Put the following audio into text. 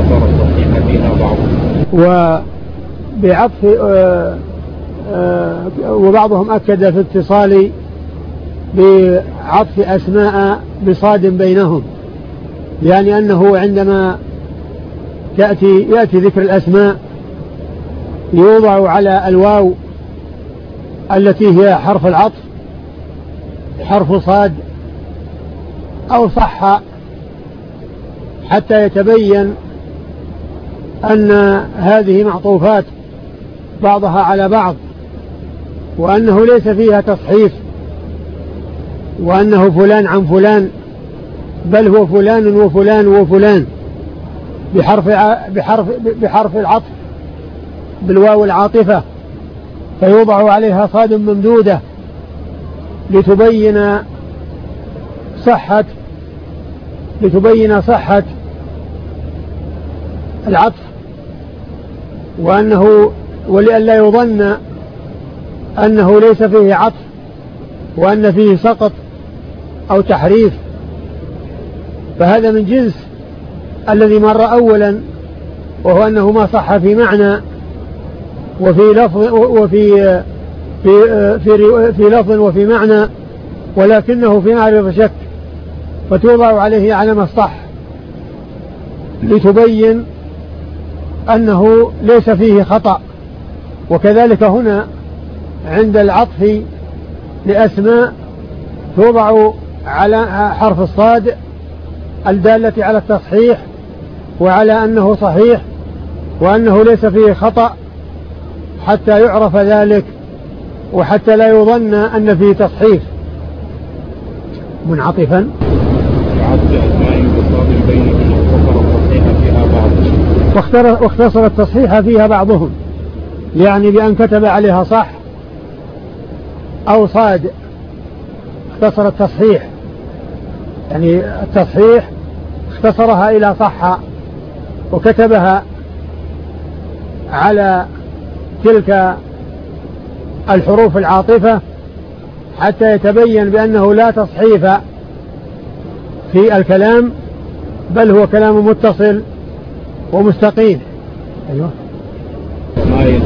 واختصر التصحيح فيها بعضهم. وبعضهم أكد في اتصال بعطف أسماء بصاد بينهم، يعني أنه عندما يأتي ذكر الأسماء يوضع على الواو التي هي حرف العطف حرف صاد أو صح، حتى يتبين أن هذه معطوفات بعضها على بعض، وأنه ليس فيها تصحيف، وأنه فلان عن فلان، بل هو فلان وفلان وفلان بحرف العطف بالواو العاطفة، فيوضع عليها صاد ممدودة لتبين صحة العطف، ولئلا يظن أنه ليس فيه عطف وأن فيه سقط أو تحريف، فهذا من جنس الذي مر أولا، وهو أنه ما صح في معنى وفي لفظ وفي معنى، ولكنه في معرفة شك، فتوضع عليه علامة الصح لتبين أنه ليس فيه خطأ. وكذلك هنا عند العطف لأسماء توضع على حرف الصاد الدالة على التصحيح وعلى أنه صحيح وأنه ليس فيه خطأ، حتى يعرف ذلك وحتى لا يظن أن فيه تصحيف. منعطفا واختصر التصحيح فيها بعضهم، يعني بأن كتب عليها صح أو صاد، اختصر التصحيح، يعني التصحيح اختصرها إلى صح وكتبها على تلك الحروف العاطفة حتى يتبين بأنه لا تصحيف في الكلام، بل هو كلام متصل ومستقيم. أيوة.